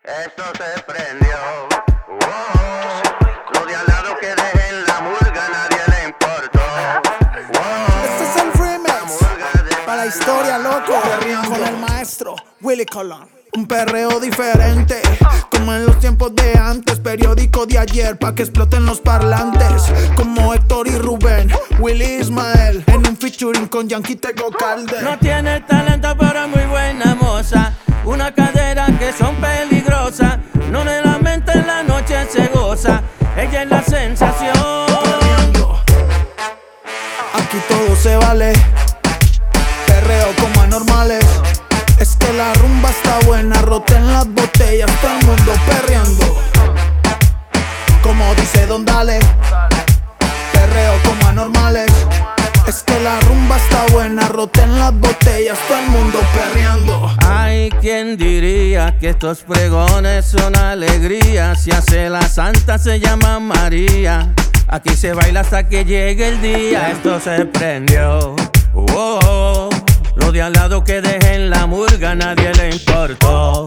Esto se prendió. Lo de al lado que dejen la murga, nadie le importó. Este es el remix para la historia, loco, con el maestro Willy Colón. Un perreo diferente, como en los tiempos de antes, periódico de ayer, pa' que exploten los parlantes. Como Héctor y Rubén, Willy Ismael, en un featuring con Yankee Tego Calde. No tiene talento pero es muy buena moza, una cadera que son peligrosas, no de la mente en la noche se goza, ella es la sensación. Aquí todo se vale, perreo como anormales. Es que la rumba está buena, roten las botellas, todo el mundo perreando. Como dice Don Dale, perreo como anormales. Es que la rumba está buena, roten las botellas, todo el mundo perreando. Ay, ¿quién diría que estos pregones son alegría? Si hace la santa se llama María. Aquí se baila hasta que llegue el día. Esto se prendió. Lo de al lado que dejen la murga, nadie le importó.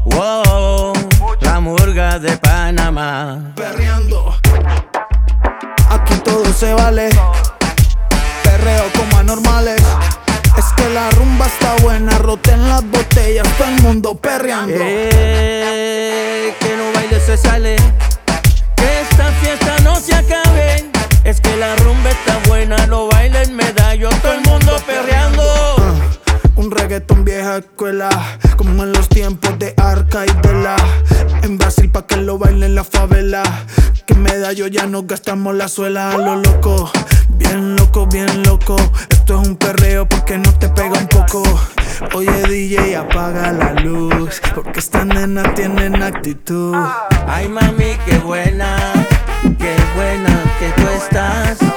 La murga de Panamá. Perreando, aquí todo se vale, perreo como anormales. Es que la rumba está buena, roten las botellas, todo el mundo perreando. Que no baile se sale, que esta fiesta no se acabe. Es que la rumba está buena, lo bailen medallo, todo el mundo perreando. Un reggaetón vieja escuela, como en los tiempos de Arca y Vela. En Brasil pa' que lo bailen la favela. Que medallo ya no gastamos la suela a lo loco. Bien loco, bien loco. Esto es un perreo porque no te pega un poco. Oye DJ, apaga la luz, porque estas nenas tienen actitud. Ay mami, qué buena que tú estás.